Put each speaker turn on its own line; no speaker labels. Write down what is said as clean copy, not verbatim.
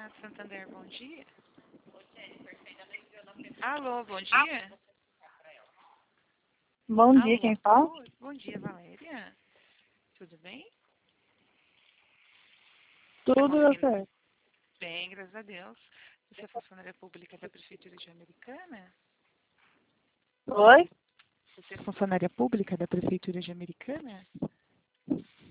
Santander, bom dia. Alô, bom dia.
Bom dia, quem fala?
Bom dia, Valéria. Tudo bem?
Tudo você?
Bem, graças a Deus. Você é funcionária pública da Prefeitura de Americana?
Oi?
Você é funcionária pública da Prefeitura de Americana?